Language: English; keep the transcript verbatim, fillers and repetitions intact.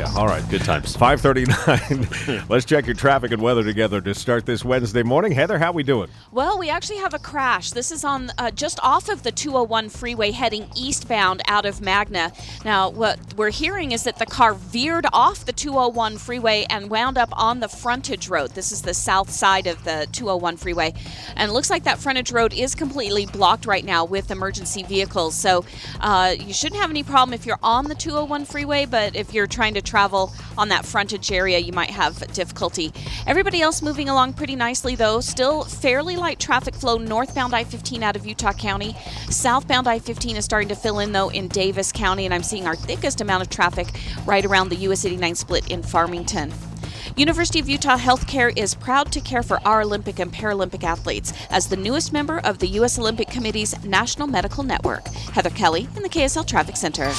Yeah, all right, good times. five thirty-nine. Let's check your traffic and weather together to start this Wednesday morning. Heather, how we doing? Well, we actually have a crash. This is on uh, just off of the two oh one freeway heading eastbound out of Magna. Now, what we're hearing is that the car veered off the two oh one freeway and wound up on the frontage road. This is the south side of the two oh one freeway. And it looks like that frontage road is completely blocked right now with emergency vehicles. So uh, you shouldn't have any problem if you're on the two oh one freeway, but if you're trying to travel on that frontage area, you might have difficulty. Everybody else moving along pretty nicely, though. Still fairly light traffic flow northbound I fifteen out of Utah County. Southbound I fifteen is starting to fill in, though, in Davis County, and I'm seeing our thickest amount of traffic right around the U S eighty-nine split in Farmington. University of Utah Healthcare is proud to care for our Olympic and Paralympic athletes as the newest member of the U S Olympic Committee's National Medical Network. Heather Kelly in the K S L Traffic Center.